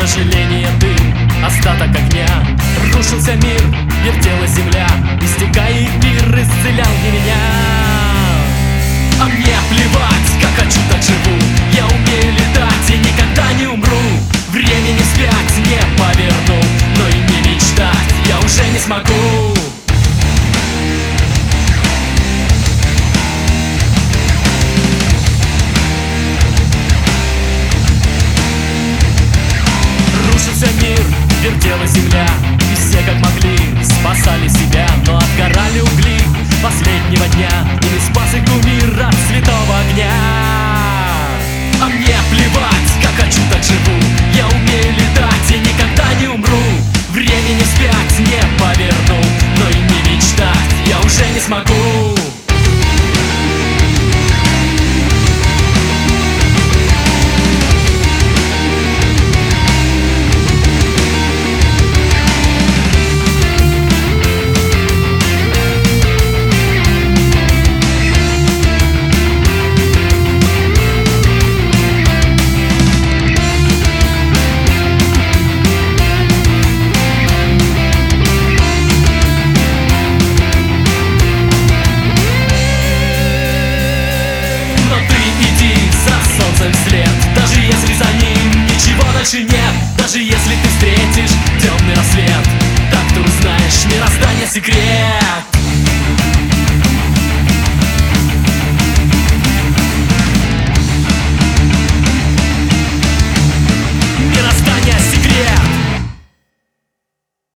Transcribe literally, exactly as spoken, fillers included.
сожаление ты, остаток огня. Рушился мир, вертелась земля, истекая эфир, исцелял не меня. А мне плевать, как хочу, так живу. Я умею летать и никогда не умру. Времени вспять не поверну, но и не мечтать я уже не смогу. Рушился мир, вертелась земля, и все как могли спасали себя, но отгорали угли последнего дня, и не спас их кумир от святого огня. А мне плевать, как хочу, так живу. Я умею летать и никогда не умру. Времени вспять не поверну, но и не мечтать я уже не смогу. Вслед, даже если за ним ничего дальше нет, даже если ты встретишь темный рассвет, так ты узнаешь мироздание секрет.